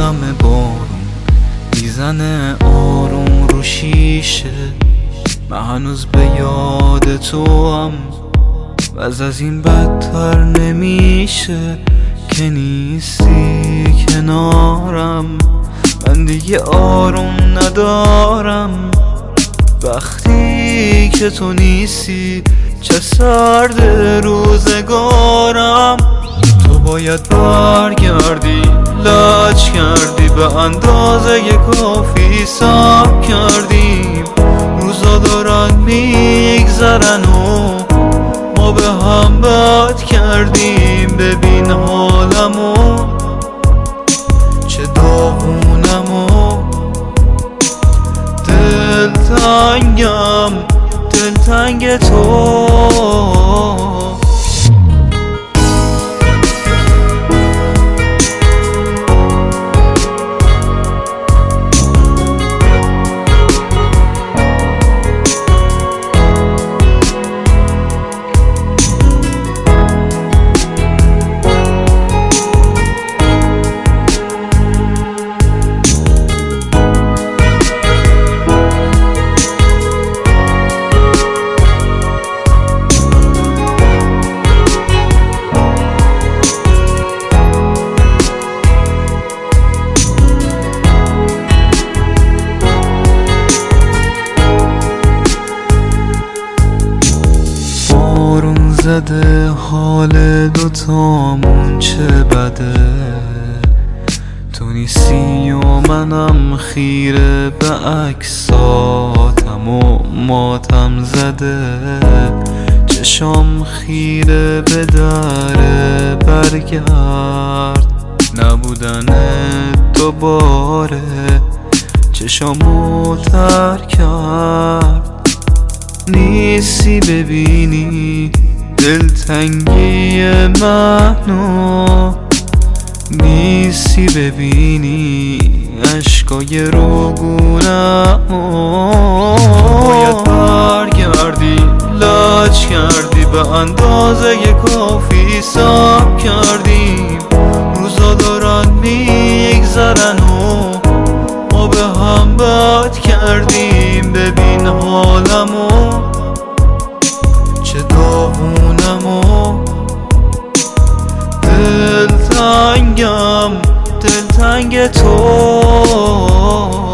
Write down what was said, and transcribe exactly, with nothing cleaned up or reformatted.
عالم بارون میزنه آروم رو شیشه، من هنوز به یاد تو هم و از این بدتر نمیشه که نیستی کنارم. من دیگه آروم ندارم وقتی که تو نیستی، چه سرد روزگارم. تو باید برگردی، لج کردی، به اندازه کافی صبر کردیم. روزا دارن میگذرن و ما به هم بد کردیم. ببین حالمو چه داغونمو، دلتنگم دلتنگ تو. زده حال دوتامون چه بده، تو نیستی و منم خیره به عکساتم و ماتم زده. چشام خیره به در برگرد، نبودن دوباره چشامو تر کرد. نیستی ببینی دلتنگی منو، نیستی ببینی عشقای روگونمو. باید برگردی، لج کردی، به اندازه کافی صبر کردیم. روزا دارن میگذرن و ما به هم بد کردیم. ببین حالمو چه داغونمو، دلتنگم دلتنگ تو.